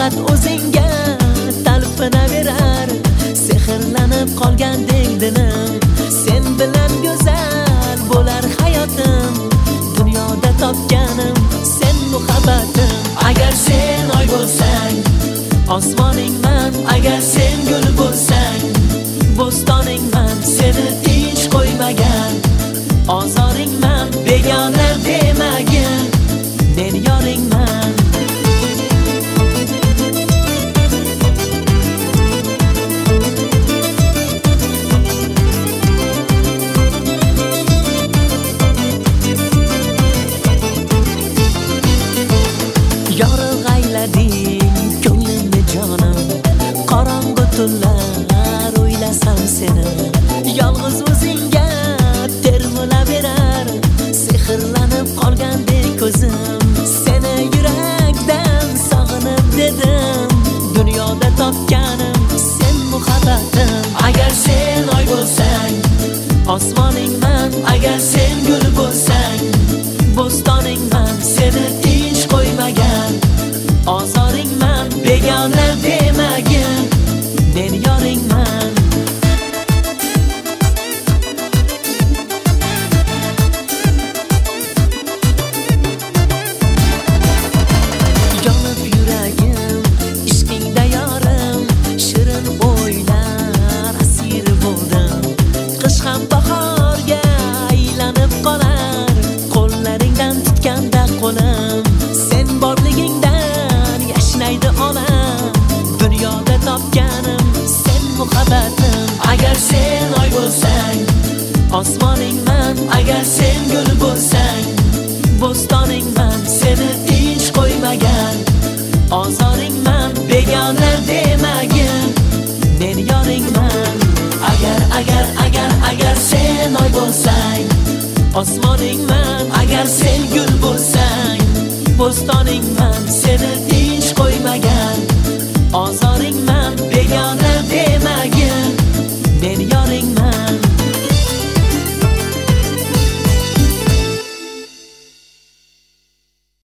faqat o'zingga talpinaverar, sehrlanib qolgandek dilim. Sen bilan go'zal bo'lar hayotim, dunyoda topganim sen muhabbatim. Agar sen oy bo'lsang, osmoningman. Agar sen gul bo'lsang, bo'stoningman. Seni tinch qo'ymagan ozoringman, begona demagin men yoringman. Yorug' aylading ko'nglimni jonim, qorong'u tunlar o'ylasam seni. Yolg'iz o'zingga termilaverar, sehrlanib qolgandek ko'zim. Seni yurakdan sog'inib dedim, dunyoda topganim sen muhabbatim. Agar sen oy bo'lsang, osmoningman. Agar sen gul bo'lsang, bo'stoningman. Seni tinch qo'ymagan ozoringman, begona demagin men yoringman. Yonib yuragim ishqingda yorim, shirin o'ylar asir bo'ldim. Qish ham bahorga aylanib qolar, qo'llaringdan tutganda qo'lim. Sen borligingdan yashnaydi olam, dunyoda topganim sen muhabbatim. Agar sen oy bo'lsang, osmoningman. Agar sen gul bo'lsang, bo'stoningman. Seni tinch qo'ymagan ozoringman, begona demagin men yoringman. Agar sen oy bo'lsang, osmoningman. Agar sen gul bo'lsang, bo'stoningman. Seni tinch qo'ymagan